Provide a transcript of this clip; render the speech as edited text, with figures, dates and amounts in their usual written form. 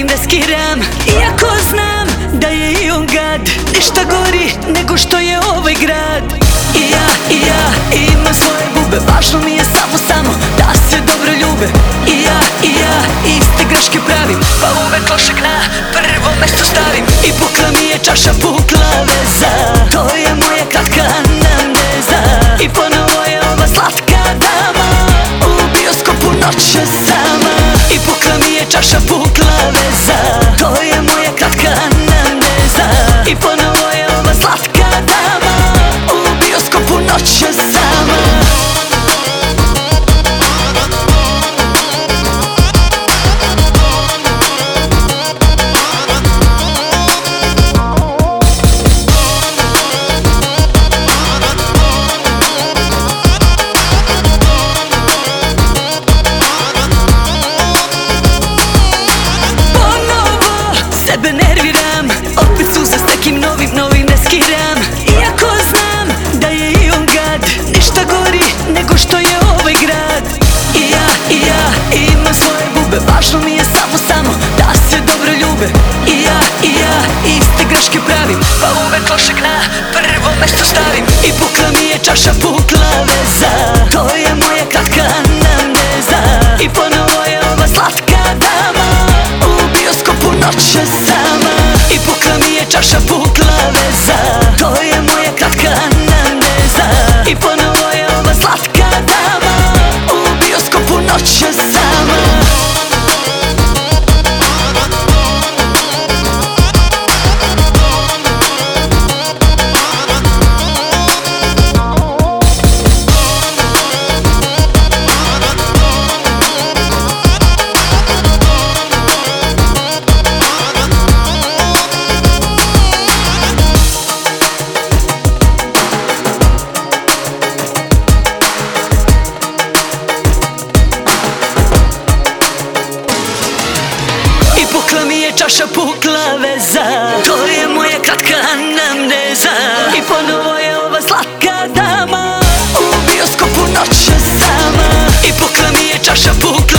ne skiram, iako znam da je i on gad. Ništa gori nego što je ovaj grad. I ja imam svoje bube, važno mi je samo da se dobro ljube. I ja iste greške pravim, pa uvek lošeg na prvo mesto stavim. I pukla mi je čaša, pukla veza, to je moja kratka anamneza. I ponovo je ova slatka dama u bioskopu noće sama. I pukla mi je čaša, pukla veza, to je moja kratka anamneza. I ponovo je ova slatka dama u bioskopu noće sama. Sebe nerviram, opet suza s nekim novim ne skiram. Iako znam da je i on gad, ništa gori nego što je ovaj grad. I ja imam svoje bube, važno mi je samo da se dobro ljube. I ja iste greške pravim, pa uvek lošeg na prvo mesto stavim. I pukla mi je čaša, pukla veza, to je moja kratka anamneza. I ponovo je ova slatka dama u bioskopu noće sama. I pukla mi je čaša, pukla veza, to je moja kratka anamneza. I ponovo je ova slatka dama u bioskopu noće sama. Pukla mi je čaša, pukla veza, to je moja kratka anamneza. I ponovo je ova slatka dama u bioskopu noće sama. I pukla mi je čaša, pukla